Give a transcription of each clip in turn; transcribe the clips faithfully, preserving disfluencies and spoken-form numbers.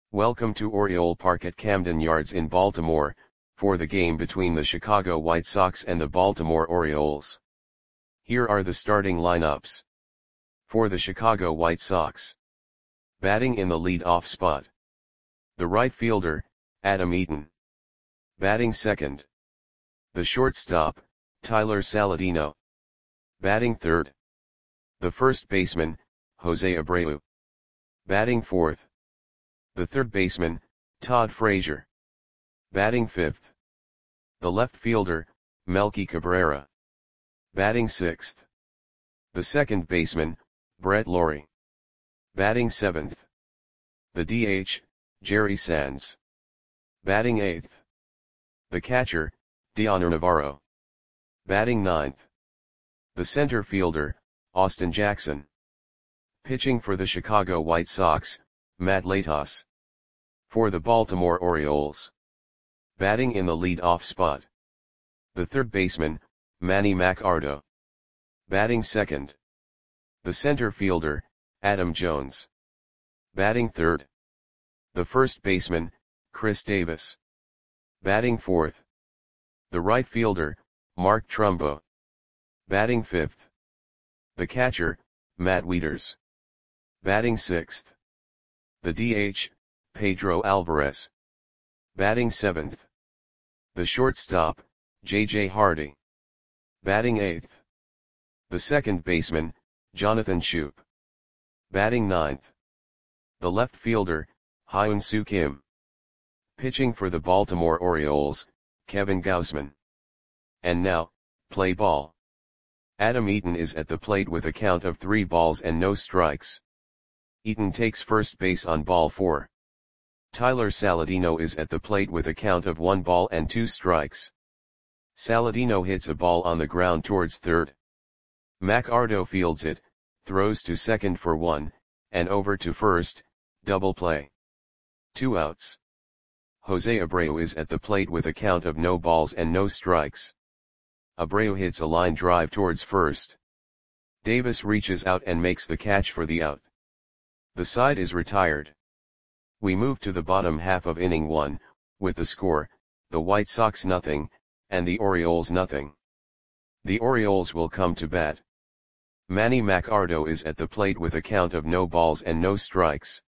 Welcome to Oriole Park at Camden Yards in Baltimore, for the game between the Chicago White Sox and the Baltimore Orioles. Here are the starting lineups. For the Chicago White Sox. Batting in the lead-off spot. The right fielder, Adam Eaton. Batting second. The shortstop, Tyler Saladino. Batting third. The first baseman, Jose Abreu. Batting fourth. The third baseman, Todd Frazier. Batting fifth. The left fielder, Melky Cabrera. Batting sixth. The second baseman, Brett Lawrie. Batting seventh. The D H, Jerry Sands. Batting eighth. The catcher, Dioner Navarro. Batting ninth. The center fielder, Austin Jackson. Pitching for the Chicago White Sox, Matt Latos. For the Baltimore Orioles. Batting in the lead-off spot. The third baseman, Manny Machado. Batting second. The center fielder, Adam Jones. Batting third. The first baseman, Chris Davis. Batting fourth. The right fielder, Mark Trumbo. Batting fifth. The catcher, Matt Wieters. Batting sixth. The D H, Pedro Alvarez. Batting seventh. The shortstop, J J Hardy. Batting eighth. The second baseman, Jonathan Schoop. Batting ninth. The left fielder, Hyun-Soo Kim. Pitching for the Baltimore Orioles, Kevin Gausman. And now, play ball. Adam Eaton is at the plate with a count of three balls and no strikes. Eaton takes first base on ball four. Tyler Saladino is at the plate with a count of one ball and two strikes. Saladino hits a ball on the ground towards third. Machado fields it, throws to second for one, and over to first, double play. Two outs. Jose Abreu is at the plate with a count of no balls and no strikes. Abreu hits a line drive towards first. Davis reaches out and makes the catch for the out. The side is retired. We move to the bottom half of inning one, with the score, the White Sox nothing, and the Orioles nothing. The Orioles will come to bat. Manny Machado is at the plate with a count of no balls and no strikes.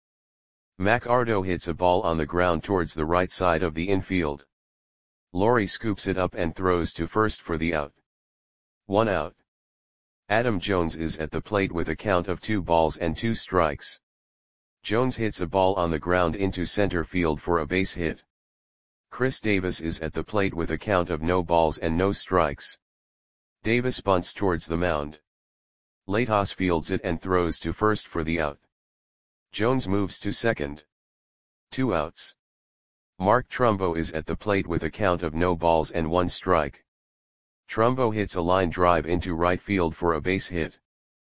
Machado hits a ball on the ground towards the right side of the infield. Lawrie scoops it up and throws to first for the out. One out. Adam Jones is at the plate with a count of two balls and two strikes. Jones hits a ball on the ground into center field for a base hit. Chris Davis is at the plate with a count of no balls and no strikes. Davis bunts towards the mound. Latos fields it and throws to first for the out. Jones moves to second. Two outs. Mark Trumbo is at the plate with a count of no balls and one strike. Trumbo hits a line drive into right field for a base hit.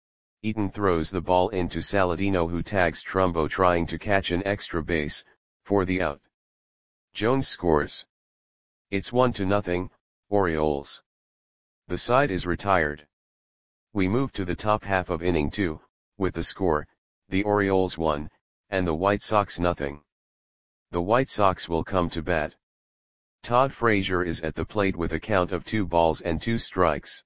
Eaton throws the ball into Saladino, who tags Trumbo trying to catch an extra base, for the out. Jones scores. It's one to nothing, Orioles. The side is retired. We move to the top half of inning two, with the score, the Orioles one, and the White Sox nothing. The White Sox will come to bat. Todd Frazier is at the plate with a count of two balls and two strikes.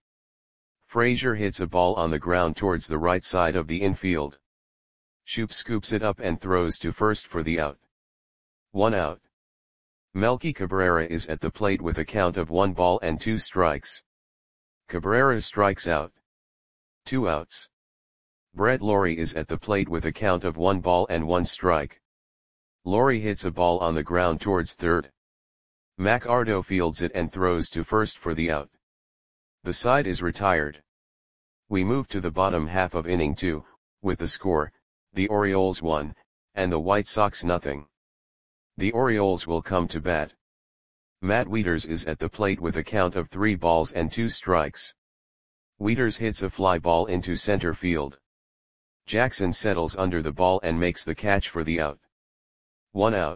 Frazier hits a ball on the ground towards the right side of the infield. Schoop scoops it up and throws to first for the out. One out. Melky Cabrera is at the plate with a count of one ball and two strikes. Cabrera strikes out. Two outs. Brett Lawrie is at the plate with a count of one ball and one strike. Lawrie hits a ball on the ground towards third. Machado fields it and throws to first for the out. The side is retired. We move to the bottom half of inning two, with the score, the Orioles one, and the White Sox nothing. The Orioles will come to bat. Matt Wieters is at the plate with a count of three balls and two strikes. Wieters hits a fly ball into center field. Jackson settles under the ball and makes the catch for the out. One out.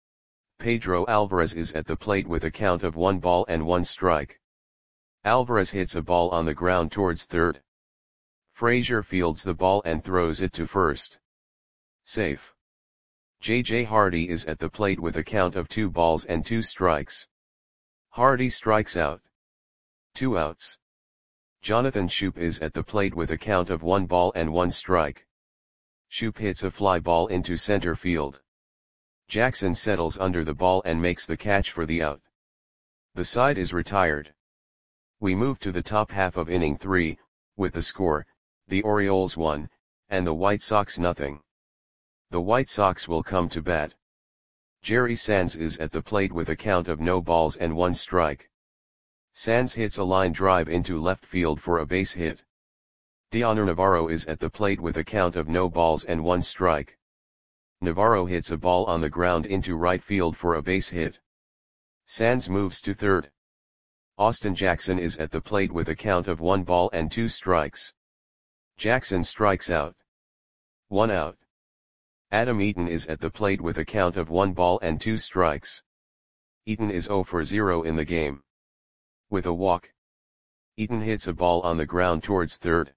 Pedro Alvarez is at the plate with a count of one ball and one strike. Alvarez hits a ball on the ground towards third. Frazier fields the ball and throws it to first. Safe. J J Hardy is at the plate with a count of two balls and two strikes. Hardy strikes out. Two outs. Jonathan Schoop is at the plate with a count of one ball and one strike. Schoop hits a fly ball into center field. Jackson settles under the ball and makes the catch for the out. The side is retired. We move to the top half of inning three, with the score, the Orioles one, and the White Sox nothing. The White Sox will come to bat. Jerry Sands is at the plate with a count of no balls and one strike. Sands hits a line drive into left field for a base hit. Dioner Navarro is at the plate with a count of no balls and one strike. Navarro hits a ball on the ground into right field for a base hit. Sands moves to third. Austin Jackson is at the plate with a count of one ball and two strikes. Jackson strikes out. One out. Adam Eaton is at the plate with a count of one ball and two strikes. Eaton is zero for zero in the game. With a walk. Eaton hits a ball on the ground towards third.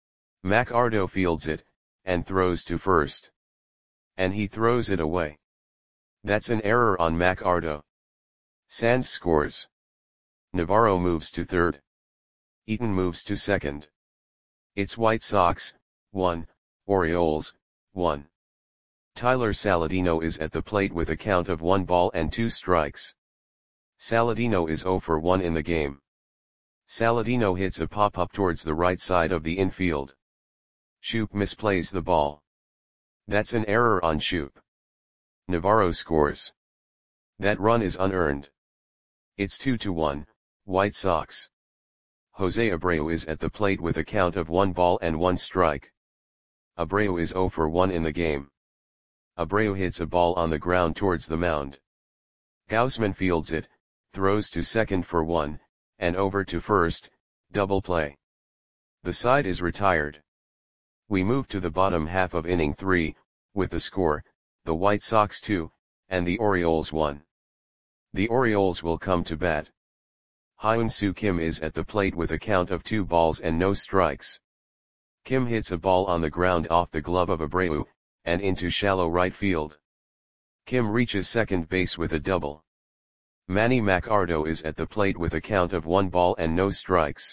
McArdo fields it, and throws to first. And he throws it away. That's an error on McArdo. Sands scores. Navarro moves to third. Eaton moves to second. It's White Sox, one, Orioles, one. Tyler Saladino is at the plate with a count of one ball and two strikes. Saladino is zero for one in the game. Saladino hits a pop-up towards the right side of the infield. Schoop misplays the ball. That's an error on Schoop. Navarro scores. That run is unearned. It's two to one, White Sox. Jose Abreu is at the plate with a count of one ball and one strike. Abreu is zero for one in the game. Abreu hits a ball on the ground towards the mound. Gausman fields it, throws to second for one, and over to first, double play. The side is retired. We move to the bottom half of inning three, with the score, the White Sox two, and the Orioles one. The Orioles will come to bat. Hyun-Soo Kim is at the plate with a count of two balls and no strikes. Kim hits a ball on the ground off the glove of Abreu, and into shallow right field. Kim reaches second base with a double. Manny McArdo is at the plate with a count of one ball and no strikes.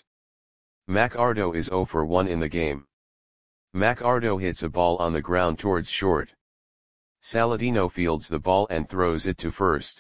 McArdo is zero for one in the game. McArdo hits a ball on the ground towards short. Saladino fields the ball and throws it to first.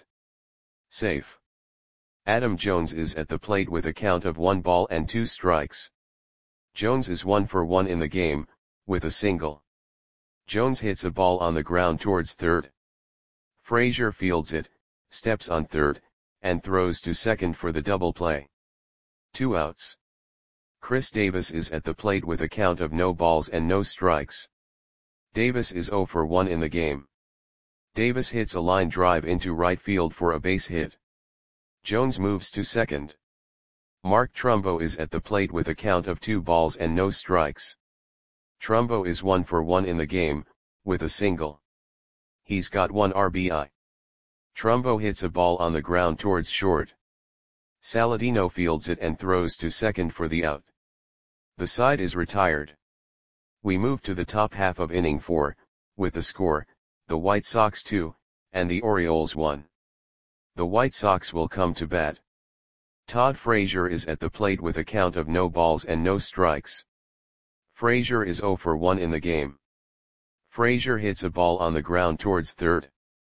Safe. Adam Jones is at the plate with a count of one ball and two strikes. Jones is one for one in the game, with a single. Jones hits a ball on the ground towards third. Frazier fields it, steps on third, and throws to second for the double play. Two outs. Chris Davis is at the plate with a count of no balls and no strikes. Davis is zero for one in the game. Davis hits a line drive into right field for a base hit. Jones moves to second. Mark Trumbo is at the plate with a count of two balls and no strikes. Trumbo is one for one in the game, with a single. He's got one R B I. Trumbo hits a ball on the ground towards short. Saladino fields it and throws to second for the out. The side is retired. We move to the top half of inning four, with the score, the White Sox two, and the Orioles one. The White Sox will come to bat. Todd Frazier is at the plate with a count of no balls and no strikes. Frazier is zero for one in the game. Frazier hits a ball on the ground towards third.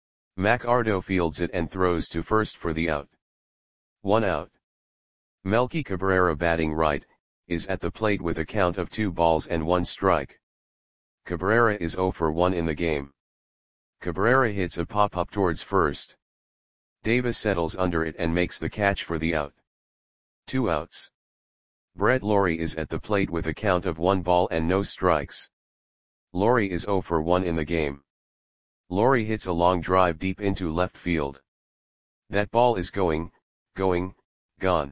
McArdo fields it and throws to first for the out. One out. Melky Cabrera, batting right, is at the plate with a count of two balls and one strike. Cabrera is zero for one in the game. Cabrera hits a pop-up towards first. Davis settles under it and makes the catch for the out. Two outs. Brett Lawrie is at the plate with a count of one ball and no strikes. Lawrie is zero for one in the game. Lawrie hits a long drive deep into left field. That ball is going, going, gone.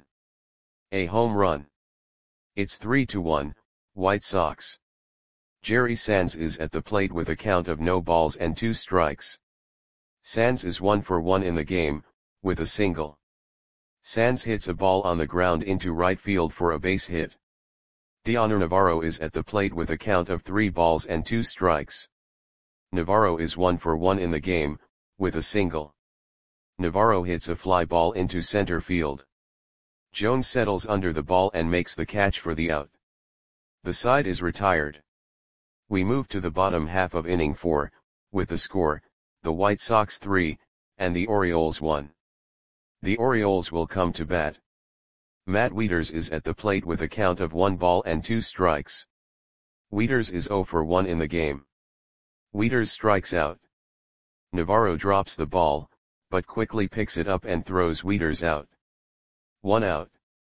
A home run. It's three to one, White Sox. Jerry Sands is at the plate with a count of no balls and two strikes. Sands is one for one in the game, with a single. Sands hits a ball on the ground into right field for a base hit. Dioner Navarro is at the plate with a count of three balls and two strikes. Navarro is one for one in the game, with a single. Navarro hits a fly ball into center field. Jones settles under the ball and makes the catch for the out. The side is retired. We move to the bottom half of inning four, with the score, the White Sox three, and the Orioles one. The Orioles will come to bat. Matt Wieters is at the plate with a count of one ball and two strikes. Wieters is zero for one in the game. Wieters strikes out. Navarro drops the ball, but quickly picks it up and throws Wieters out. One out.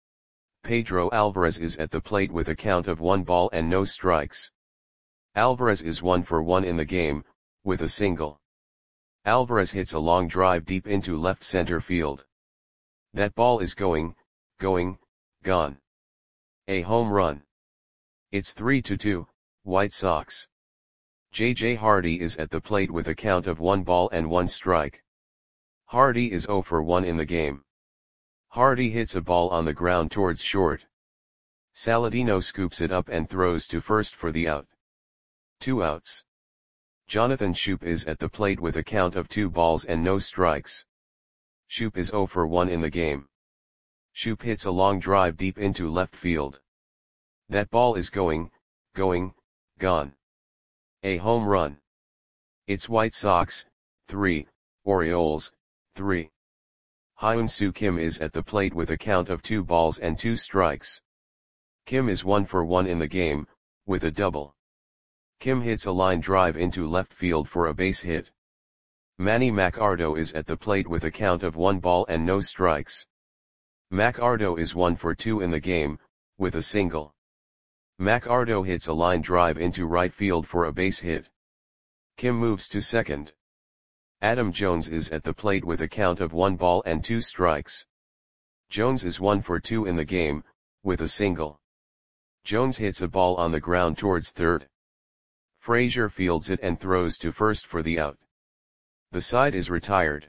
Pedro Alvarez is at the plate with a count of one ball and no strikes. Alvarez is one for one in the game, with a single. Alvarez hits a long drive deep into left center field. That ball is going, going, gone. A home run. It's three to two, White Sox. J J Hardy is at the plate with a count of one ball and one strike. Hardy is zero for one in the game. Hardy hits a ball on the ground towards short. Saladino scoops it up and throws to first for the out. Two outs. Jonathan Schoop is at the plate with a count of two balls and no strikes. Schoop is zero for one in the game. Schoop hits a long drive deep into left field. That ball is going, going, gone. A home run. It's White Sox, three, Orioles, three. Hyun-Soo Kim is at the plate with a count of two balls and two strikes. Kim is one for one in the game, with a double. Kim hits a line drive into left field for a base hit. Manny Machado is at the plate with a count of one ball and no strikes. Machado is one for two in the game, with a single. Machado hits a line drive into right field for a base hit. Kim moves to second. Adam Jones is at the plate with a count of one ball and two strikes. Jones is one for two in the game, with a single. Jones hits a ball on the ground towards third. Frazier fields it and throws to first for the out. The side is retired.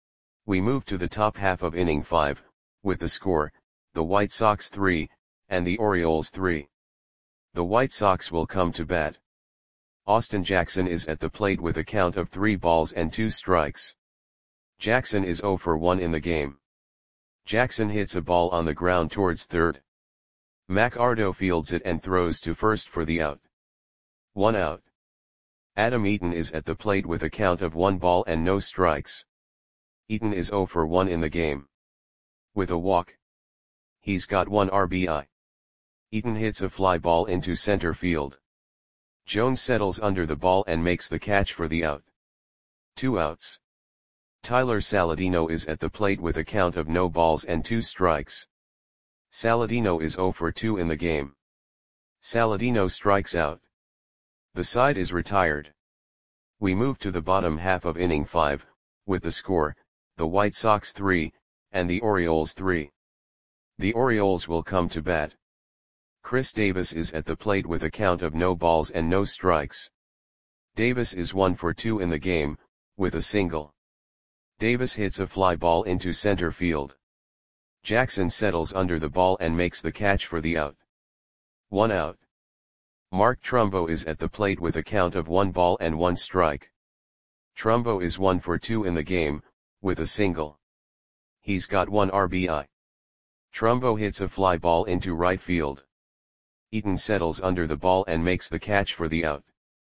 We move to the top half of inning five, with the score, the White Sox three, and the Orioles three. The White Sox will come to bat. Austin Jackson is at the plate with a count of three balls and two strikes. Jackson is zero for one in the game. Jackson hits a ball on the ground towards third. Machado fields it and throws to first for the out. One out. Adam Eaton is at the plate with a count of one ball and no strikes. Eaton is zero for one in the game. With a walk. He's got one R B I. Eaton hits a fly ball into center field. Jones settles under the ball and makes the catch for the out. Two outs. Tyler Saladino is at the plate with a count of no balls and two strikes. Saladino is zero for two in the game. Saladino strikes out. The side is retired. We move to the bottom half of inning five, with the score, the White Sox three, and the Orioles three. The Orioles will come to bat. Chris Davis is at the plate with a count of no balls and no strikes. Davis is one for two in the game, with a single. Davis hits a fly ball into center field. Jackson settles under the ball and makes the catch for the out. One out. Mark Trumbo is at the plate with a count of one ball and one strike. Trumbo is one for two in the game, with a single. He's got one R B I. Trumbo hits a fly ball into right field. Eaton settles under the ball and makes the catch for the out.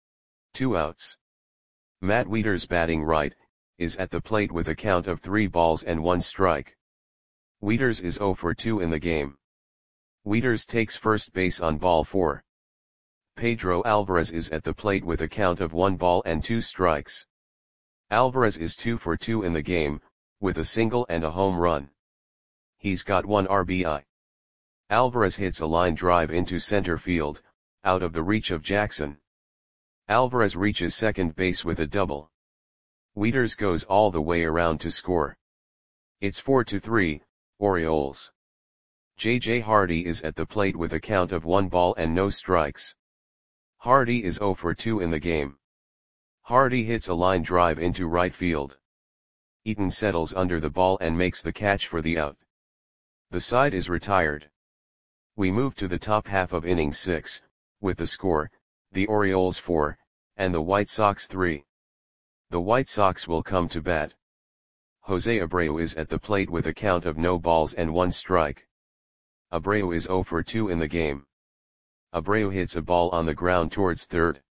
Two outs. Matt Wieters, batting right, is at the plate with a count of three balls and one strike. Wieters is zero for two in the game. Wieters takes first base on ball four. Pedro Alvarez is at the plate with a count of one ball and two strikes. Alvarez is two for two in the game, with a single and a home run. He's got one R B I. Alvarez hits a line drive into center field, out of the reach of Jackson. Alvarez reaches second base with a double. Wieters goes all the way around to score. It's four to three, Orioles. J J Hardy is at the plate with a count of one ball and no strikes. Hardy is zero for two in the game. Hardy hits a line drive into right field. Eaton settles under the ball and makes the catch for the out. The side is retired. We move to the top half of inning six, with the score, the Orioles four, and the White Sox three. The White Sox will come to bat. Jose Abreu is at the plate with a count of no balls and one strike. Abreu is zero for two in the game. Abreu hits a ball on the ground towards third.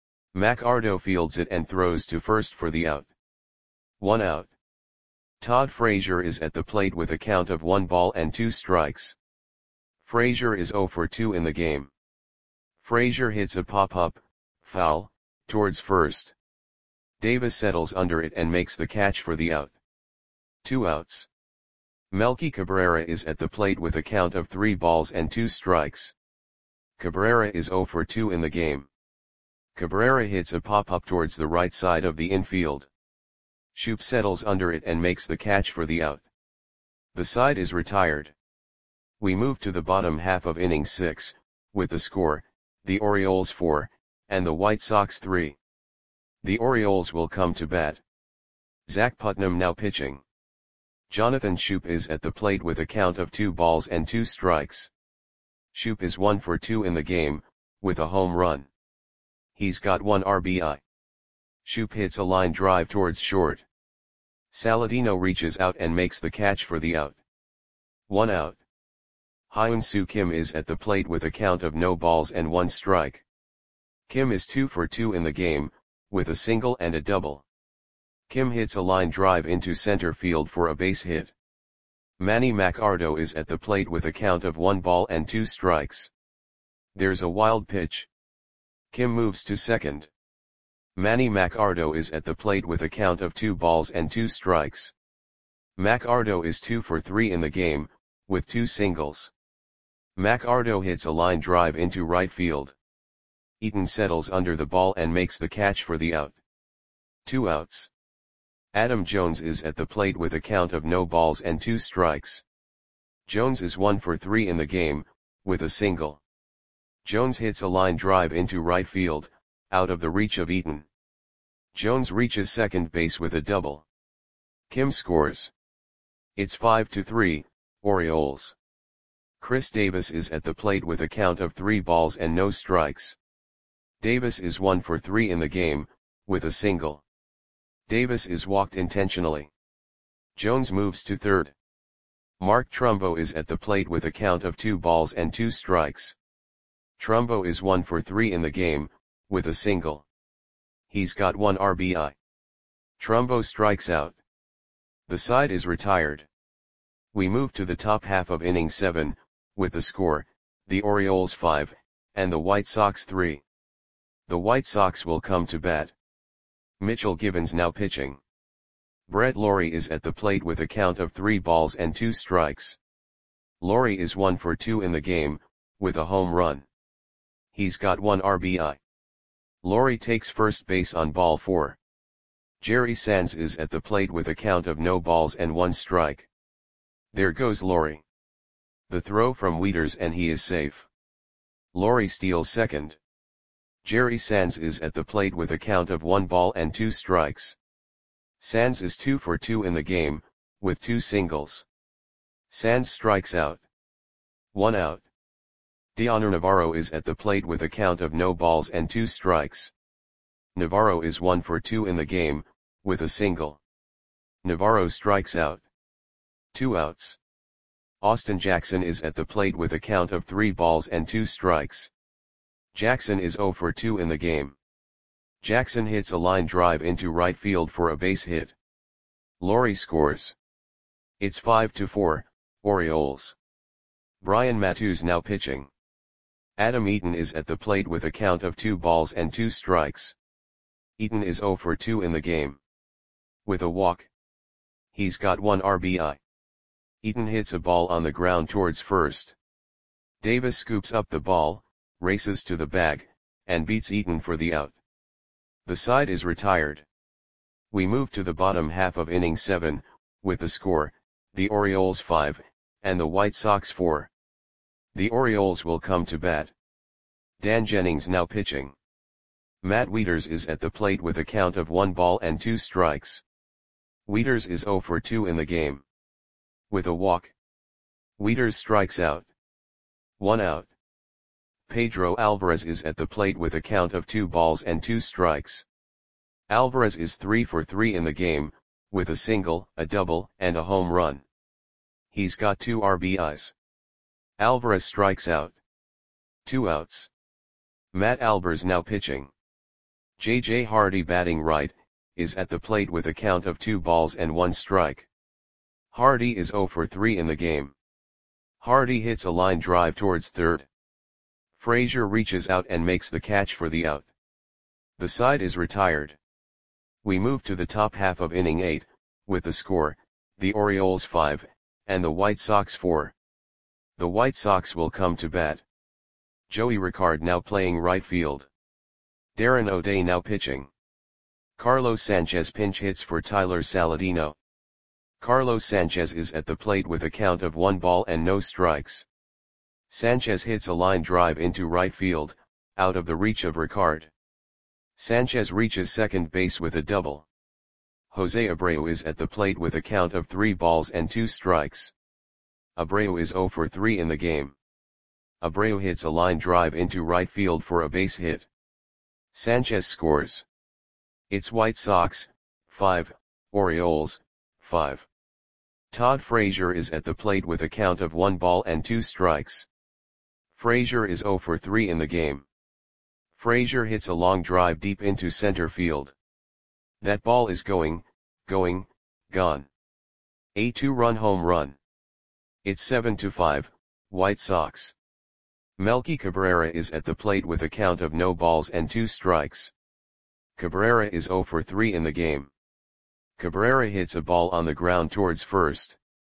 McArdo fields it and throws to first for the out. One out. Todd Frazier is at the plate with a count of one ball and two strikes. Frazier is zero for two in the game. Frazier hits a pop-up, foul, towards first. Davis settles under it and makes the catch for the out. Two outs. Melky Cabrera is at the plate with a count of three balls and two strikes. Cabrera is zero for two in the game. Cabrera hits a pop-up towards the right side of the infield. Shoop settles under it and makes the catch for the out. The side is retired. We move to the bottom half of inning six, with the score, the Orioles four, and the White Sox three. The Orioles will come to bat. Zach Putnam now pitching. Jonathan Shoop is at the plate with a count of two balls and two strikes. Shoop is one for two in the game, with a home run. He's got one R B I. Shoop hits a line drive towards short. Saladino reaches out and makes the catch for the out. One out. Hyun-Soo Kim is at the plate with a count of no balls and one strike. Kim is two for two in the game, with a single and a double. Kim hits a line drive into center field for a base hit. Manny McArdo is at the plate with a count of one ball and two strikes. There's a wild pitch. Kim moves to second. Manny McArdo is at the plate with a count of two balls and two strikes. McArdo is two for three in the game, with two singles. McArdo hits a line drive into right field. Eaton settles under the ball and makes the catch for the out. Two outs. Adam Jones is at the plate with a count of no balls and two strikes. Jones is one for three in the game, with a single. Jones hits a line drive into right field, out of the reach of Eaton. Jones reaches second base with a double. Kim scores. It's five to three, Orioles. Chris Davis is at the plate with a count of three balls and no strikes. Davis is one for three in the game, with a single. Davis is walked intentionally. Jones moves to third. Mark Trumbo is at the plate with a count of two balls and two strikes. Trumbo is one for three in the game, with a single. He's got one R B I. Trumbo strikes out. The side is retired. We move to the top half of inning seven, with the score, the Orioles five, and the White Sox three. The White Sox will come to bat. Mitchell Gibbons now pitching. Brett Lawrie is at the plate with a count of three balls and two strikes. Lawrie is one for two in the game, with a home run. He's got one R B I. Lawrie takes first base on ball four. Jerry Sands is at the plate with a count of no balls and one strike. There goes Lawrie. The throw from Wieters and he is safe. Lawrie steals second. Jerry Sands is at the plate with a count of one ball and two strikes. Sands is two for two in the game, with two singles. Sands strikes out. One out. Dioner Navarro is at the plate with a count of no balls and two strikes. Navarro is one for two in the game, with a single. Navarro strikes out. Two outs. Austin Jackson is at the plate with a count of three balls and two strikes. Jackson is zero for two in the game. Jackson hits a line drive into right field for a base hit. Lawrie scores. It's five to four, Orioles. Brian Matusz now pitching. Adam Eaton is at the plate with a count of two balls and two strikes. Eaton is zero for two in the game. With a walk. He's got one R B I. Eaton hits a ball on the ground towards first. Davis scoops up the ball, races to the bag, and beats Eaton for the out. The side is retired. We move to the bottom half of inning seven, with the score, the Orioles five, and the White Sox four. The Orioles will come to bat. Dan Jennings now pitching. Matt Wieters is at the plate with a count of one ball and two strikes. Wieters is zero for two in the game. With a walk. Wieters strikes out. One out. Pedro Alvarez is at the plate with a count of two balls and two strikes. Alvarez is three for three in the game, with a single, a double, and a home run. He's got two R B Is. Alvarez strikes out. Two outs. Matt Albers now pitching. J J Hardy batting right, is at the plate with a count of two balls and one strike. Hardy is zero for three in the game. Hardy hits a line drive towards third. Frazier reaches out and makes the catch for the out. The side is retired. We move to the top half of inning eight, with the score, the Orioles five, and the White Sox four. The White Sox will come to bat. Joey Ricard now playing right field. Darren O'Day now pitching. Carlos Sanchez pinch hits for Tyler Saladino. Carlos Sanchez is at the plate with a count of one ball and no strikes. Sanchez hits a line drive into right field, out of the reach of Ricard. Sanchez reaches second base with a double. Jose Abreu is at the plate with a count of three balls and two strikes. Abreu is zero for three in the game. Abreu hits a line drive into right field for a base hit. Sanchez scores. It's White Sox, five, Orioles, five. Todd Frazier is at the plate with a count of one ball and two strikes. Frazier is zero for three in the game. Frazier hits a long drive deep into center field. That ball is going, going, gone. A two-run home run. It's seven to five, White Sox. Melky Cabrera is at the plate with a count of no balls and two strikes. Cabrera is zero for three in the game. Cabrera hits a ball on the ground towards first.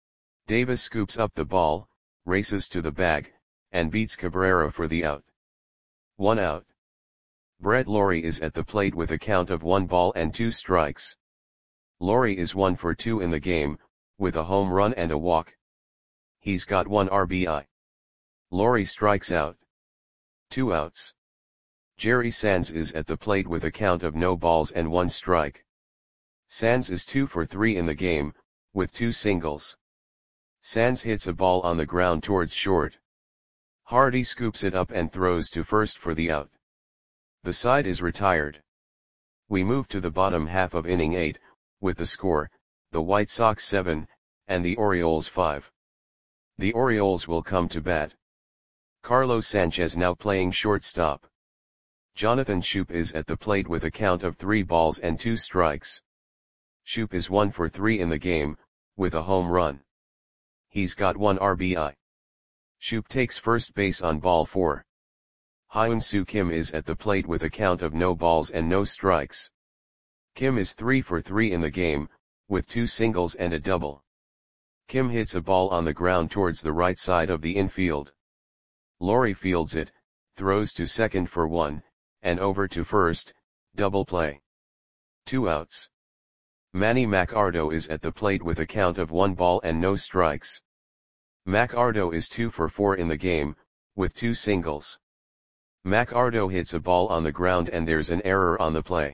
Davis scoops up the ball, races to the bag, and beats Cabrera for the out. One out. Brett Lawrie is at the plate with a count of one ball and two strikes. Lawrie is one for two in the game, with a home run and a walk. He's got one R B I. Lawrie strikes out. Two outs. Jerry Sands is at the plate with a count of no balls and one strike. Sands is two for three in the game, with two singles. Sands hits a ball on the ground towards short. Hardy scoops it up and throws to first for the out. The side is retired. We move to the bottom half of inning eight, with the score, the White Sox seven, and the Orioles five. The Orioles will come to bat. Carlos Sanchez now playing shortstop. Jonathan Schoop is at the plate with a count of three balls and two strikes. Schoop is one for three in the game, with a home run. He's got one R B I. Schoop takes first base on ball four. Hyun-Soo Kim is at the plate with a count of no balls and no strikes. Kim is three for three in the game, with two singles and a double. Kim hits a ball on the ground towards the right side of the infield. Lawrie fields it, throws to second for one, and over to first, double play. Two outs. Manny Machado is at the plate with a count of one ball and no strikes. Machado is two for four in the game, with two singles. Machado hits a ball on the ground and there's an error on the play.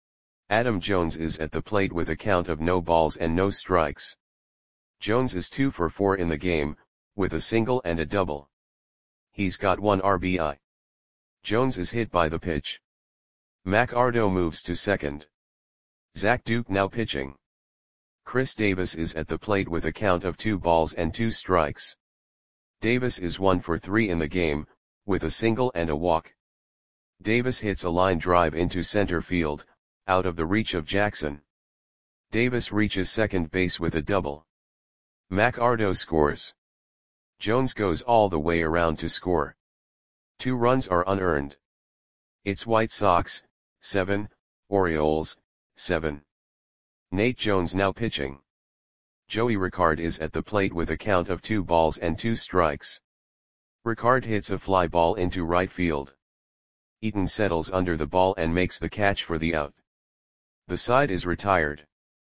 Adam Jones is at the plate with a count of no balls and no strikes. Jones is two for four in the game, with a single and a double. He's got one R B I. Jones is hit by the pitch. Machado moves to second. Zach Duke now pitching. Chris Davis is at the plate with a count of two balls and two strikes. Davis is one for three in the game, with a single and a walk. Davis hits a line drive into center field, out of the reach of Jackson. Davis reaches second base with a double. Machado scores. Jones goes all the way around to score. Two runs are unearned. It's White Sox, seven, Orioles, seven. Nate Jones now pitching. Joey Ricard is at the plate with a count of two balls and two strikes. Ricard hits a fly ball into right field. Eaton settles under the ball and makes the catch for the out. The side is retired.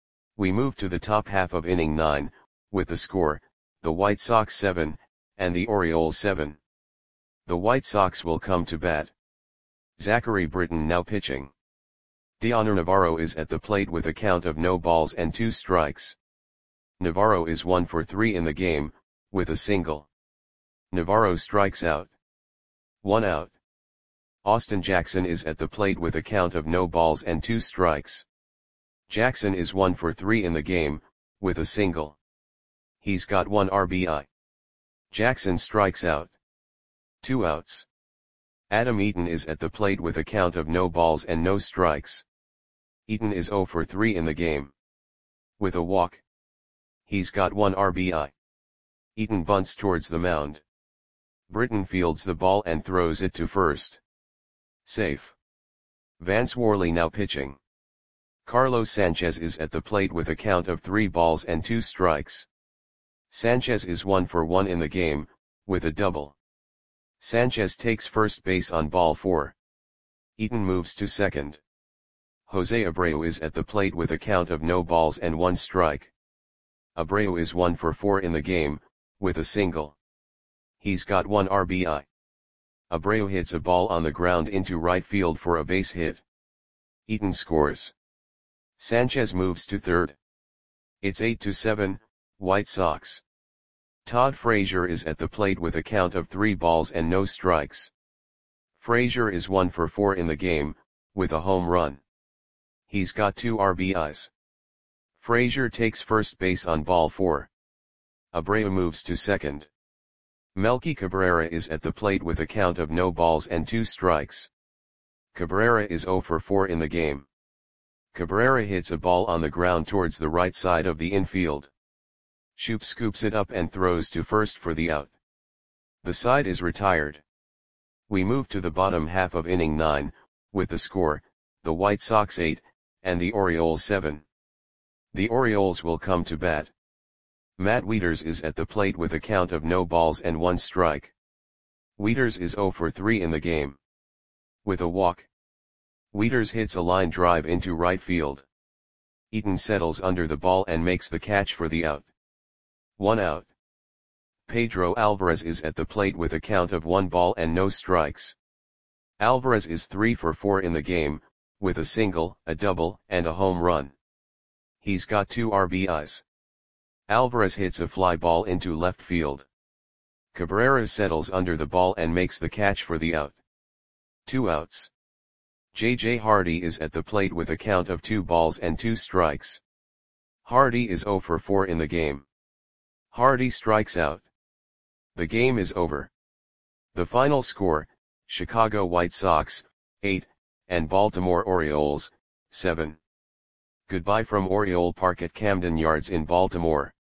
We move to the top half of inning nine, with the score, the White Sox seven, and the Orioles seven. The White Sox will come to bat. Zachary Britton now pitching. Dioner Navarro is at the plate with a count of no balls and two strikes. Navarro is one for three in the game, with a single. Navarro strikes out. One out. Austin Jackson is at the plate with a count of no balls and two strikes. Jackson is one for three in the game, with a single. He's got one R B I. Jackson strikes out. Two outs. Adam Eaton is at the plate with a count of no balls and no strikes. Eaton is zero for three in the game. With a walk. He's got one R B I. Eaton bunts towards the mound. Britton fields the ball and throws it to first. Safe. Vance Worley now pitching. Carlos Sanchez is at the plate with a count of three balls and two strikes. Sanchez is one for one in the game, with a double. Sanchez takes first base on ball four. Eaton moves to second. Jose Abreu is at the plate with a count of no balls and one strike. Abreu is one for four in the game, with a single. He's got one R B I. Abreu hits a ball on the ground into right field for a base hit. Eaton scores. Sanchez moves to third. It's eight to seven, White Sox. Todd Frazier is at the plate with a count of three balls and no strikes. Frazier is one for four in the game, with a home run. He's got two R B Is. Frazier takes first base on ball four. Abreu moves to second. Melky Cabrera is at the plate with a count of no balls and two strikes. Cabrera is zero for four in the game. Cabrera hits a ball on the ground towards the right side of the infield. Shoop scoops it up and throws to first for the out. The side is retired. We move to the bottom half of inning nine, with the score, the White Sox eight, and the Orioles seven. The Orioles will come to bat. Matt Wieters is at the plate with a count of no balls and one strike. Wieters is zero for three in the game. With a walk. Wieters hits a line drive into right field. Eaton settles under the ball and makes the catch for the out. One out. Pedro Alvarez is at the plate with a count of one ball and no strikes. Alvarez is three for four in the game, with a single, a double, and a home run. He's got two R B Is. Alvarez hits a fly ball into left field. Cabrera settles under the ball and makes the catch for the out. Two outs. J J Hardy is at the plate with a count of two balls and two strikes. Hardy is zero for four in the game. Hardy strikes out. The game is over. The final score, Chicago White Sox, eight, and Baltimore Orioles, seven. Goodbye from Oriole Park at Camden Yards in Baltimore.